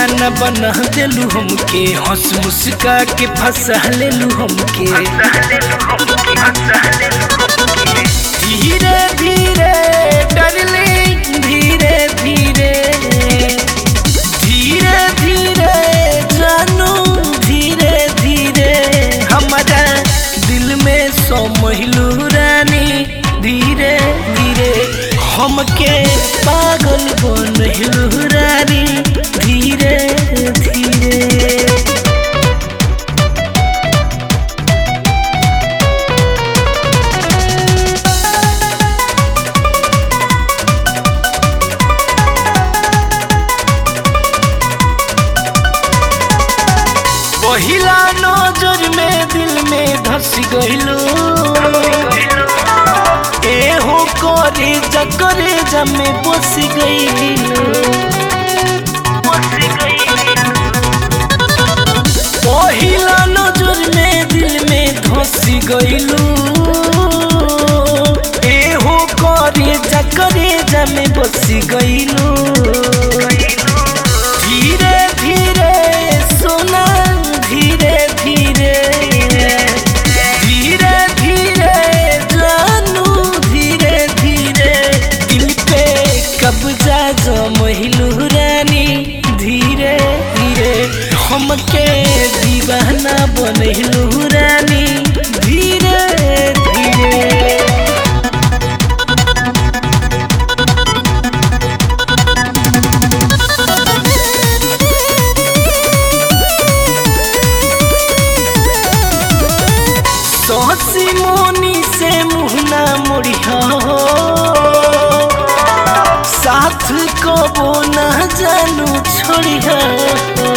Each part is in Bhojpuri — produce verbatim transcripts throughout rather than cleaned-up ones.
दीवाना बना देलू हमके, हंस मुस्का के फंसा लेलू हमके। धीरे धीरे डार्लिंग धीरे धीरे धीरे धीरे जानू धीरे धीरे हमारा दिल में समहिलू रानी। धीरे धीरे हमके पागल बनहिलू रानी। धीरे धीरे पहिला नजर में दिल में धस गइलू। ए हो करे जकरे जमे बस गइलू। पहिला नजर में दिल में धस गइलू। ए हो करे जकरे जमे बस गइलू। धीरे धीरे सोना धीरे धीरे धीरे धीरे जानू धीरे धीरे दिल पे कब्जा जमहिलू रानी। धीरे धीरे हमके दीवाना बनहिलू रानी। धीरे धीरे सोसी मोनी से मुहना मुड़िया हो, साथ कबो ना जानू छोड़िया हो।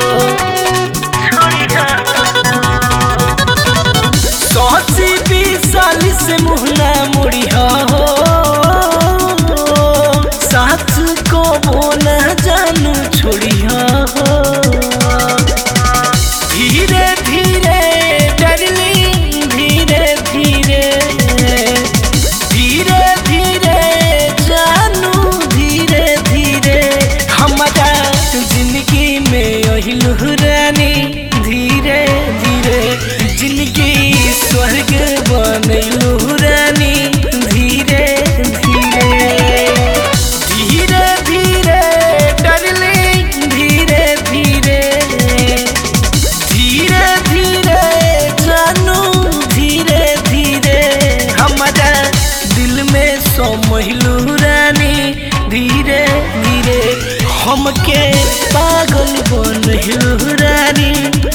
सोची बीसाली से मुहना मुड़िया हो, साथ कबो ना जानू छोड़िया हो। धीरे धीरे डार्लिंग धीरे धीरे धीरे धीरे जानू धीरे धीरे हमारा जिंदगी में अहिलू रानी। धीरे धीरे जिंदगी स्वर्ग बनैलू रानी। धीरे धीरे धीरे धीरे डार्लिंग धीरे धीरे धीरे धीरे जानू धीरे धीरे हमारा दिल में समहिलू रानी। धीरे धीरे हमके पागल बनहिलू रानी।